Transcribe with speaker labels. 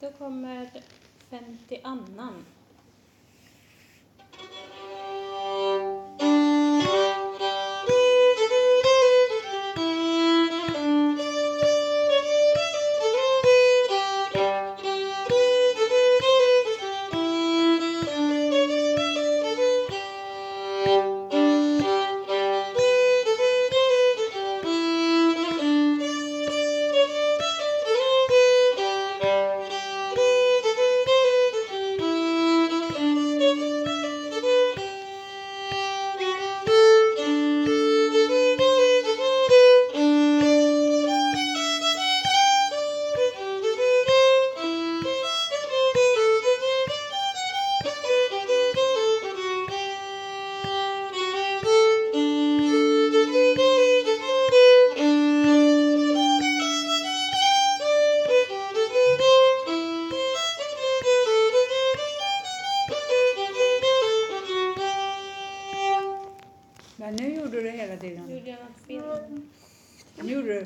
Speaker 1: Då kommer 52:an.
Speaker 2: Men nu gjorde du det hela tiden.
Speaker 1: Nu gjorde jag något fel.
Speaker 2: Nu gjorde du